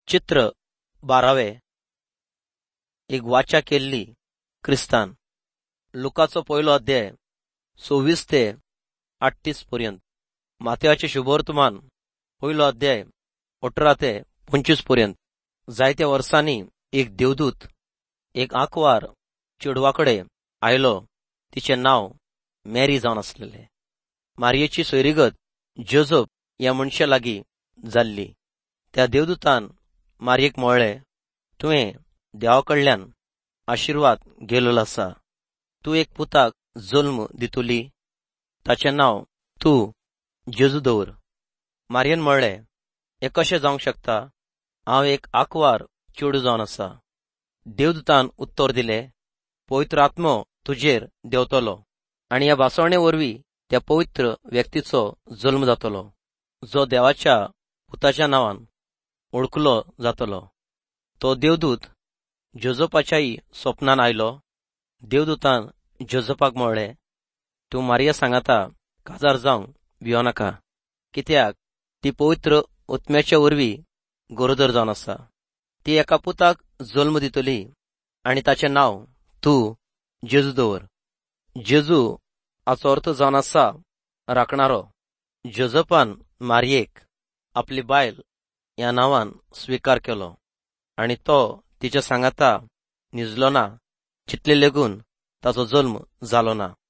चित्र 12 एक वाचा केल्ली क्रिस्तान लुकाचो पयलो अध्याय 26 ते 38 पर्यंत, माथेवाचे शुभवर्तमान पयलो अध्याय 18 ते 25 पर्यंत. जायत्या वर्सांनी एक देवदूत एक आंकवार चेडवाकडे आयलो. तिचे नाव मॅरी जावन आसलेले. मारयेची सोयरीगत जोसेफ या मनशा लागीं जाल्ली. त्या देवदूतान मारयेक म्हळें, तुवें देवाकडल्यान आशीर्वाद घेयलेलो आसा. तूं एक पुताक जल्म दितली. ताचें नाव तूं जेजू दवर. मारयेन म्हळें, हें कशें जावंक शकता? हांव एक आंकवार चेडूं जावन आसा. देवदूतान उत्तर दिलें, पवित्र आत्मो तुजेर देंवतलो आनी ह्या भासावणे वरवीं त्या पवित्र व्यक्तीचो जल्म जातलो, जो देवाच्या पुताच्या नांवान वळखलो जातलो. तो देवदूत जोसेफाच्याय स्वप्नान आयलो. देवदूतान जोसेफाक म्हळें, तूं मारया सांगाता काजार जावंक भियोनाका, कित्याक ती पवित्र आत्म्याच्या वरवीं गरोदर जावन आसा. ती एका पुताक जल्म दितली आनी ताचें नांव तूं जेजू दवर. जेजू हाचो अर्थ जावन आसा राखणारो. जोसेफान मारयेक आपली बायल ह्या नांवान स्विकार केलो आनी तो तिच्या सांगाता निजलो ना, चितले लेगून ताचो जल्म जालो ना.